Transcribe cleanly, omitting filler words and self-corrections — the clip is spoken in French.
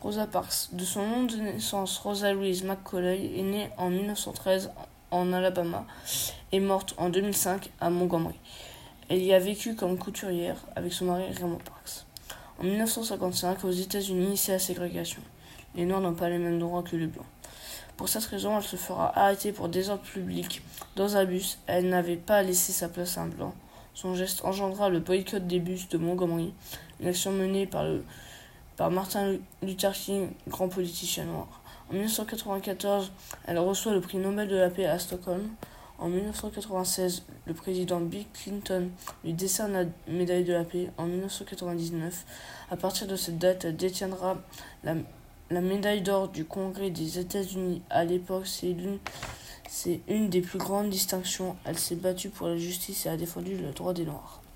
Rosa Parks, de son nom de naissance Rosa Louise McCauley, est née en 1913 en Alabama et morte en 2005 à Montgomery. Elle y a vécu comme couturière avec son mari Raymond Parks. En 1955, aux États-Unis, c'est la ségrégation. Les Noirs n'ont pas les mêmes droits que les Blancs. Pour cette raison, elle se fera arrêter pour désordre public dans un bus. Elle n'avait pas laissé sa place à un Blanc. Son geste engendra le boycott des bus de Montgomery, une action menée par Martin Luther King, grand politicien noir. En 1994, elle reçoit le prix Nobel de la paix à Stockholm. En 1996, le président Bill Clinton lui décerne la médaille de la paix. En 1999, à partir de cette date, elle détiendra la médaille d'or du Congrès des États-Unis. À l'époque, c'est une des plus grandes distinctions. Elle s'est battue pour la justice et a défendu le droit des Noirs.